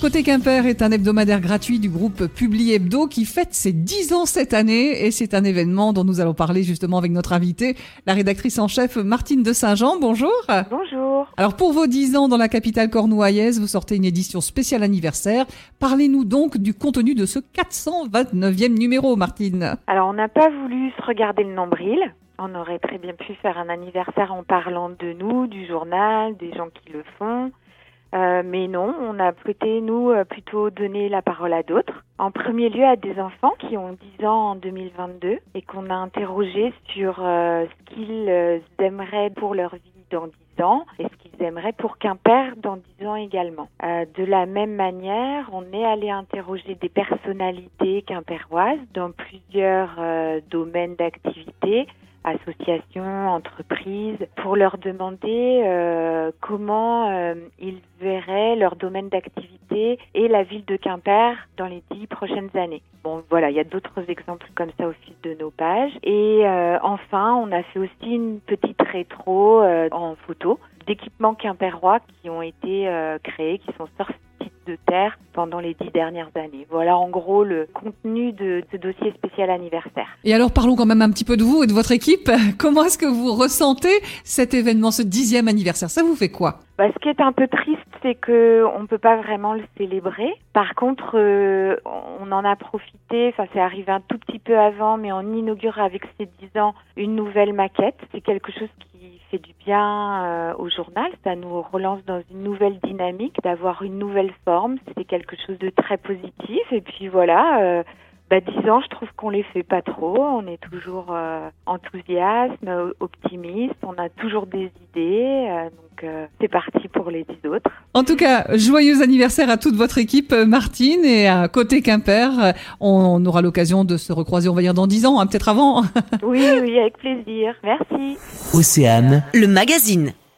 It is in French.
Côté Quimper est un hebdomadaire gratuit du groupe Publi Hebdo qui fête ses 10 ans cette année et c'est un événement dont nous allons parler justement avec notre invitée, la rédactrice en chef Martine de Saint-Jean. Bonjour. Bonjour. Alors pour vos 10 ans dans la capitale cornouaillèse, vous sortez une édition spéciale anniversaire. Parlez-nous donc du contenu de ce 429e numéro, Martine. Alors on n'a pas voulu se regarder le nombril. On aurait très bien pu faire un anniversaire en parlant de nous, du journal, des gens qui le font. Mais non, on a souhaité, nous, plutôt donner la parole à d'autres. En premier lieu, à des enfants qui ont 10 ans en 2022 et qu'on a interrogé sur ce qu'ils aimeraient pour leur vie dans 10 ans et ce qu'ils aimeraient pour Quimper dans 10 ans également. De la même manière, on est allé interroger des personnalités quimpéroises dans plusieurs domaines d'activité, associations, entreprises, pour leur demander comment ils verraient leur domaine d'activité et la ville de Quimper dans les 10 prochaines années. Bon, voilà, il y a d'autres exemples comme ça au fil de nos pages. Et enfin, on a fait aussi une petite rétro en photo d'équipements quimpérois qui ont été créés, qui sont sortis de terre pendant les 10 dernières années. Voilà en gros le contenu de ce dossier spécial anniversaire. Et alors parlons quand même un petit peu de vous et de votre équipe. Comment est-ce que vous ressentez cet événement, ce 10e anniversaire? Ça vous fait quoi? Ce qui est un peu triste, c'est que on peut pas vraiment le célébrer. Par contre, on en a profité, c'est arrivé un tout petit peu avant, mais on inaugure avec ces 10 ans une nouvelle maquette. C'est quelque chose qui fait du bien au journal. Ça nous relance dans une nouvelle dynamique, d'avoir une nouvelle forme. C'était quelque chose de très positif. Et puis voilà, 10 ans, je trouve qu'on les fait pas trop. On est toujours enthousiaste, optimiste. On a toujours des idées. Donc, c'est parti pour les 10 autres. En tout cas, joyeux anniversaire à toute votre équipe, Martine. Et à côté Quimper, on aura l'occasion de se recroiser, on va dire, dans 10 ans, peut-être avant. Oui, avec plaisir. Merci. Océane, le magazine.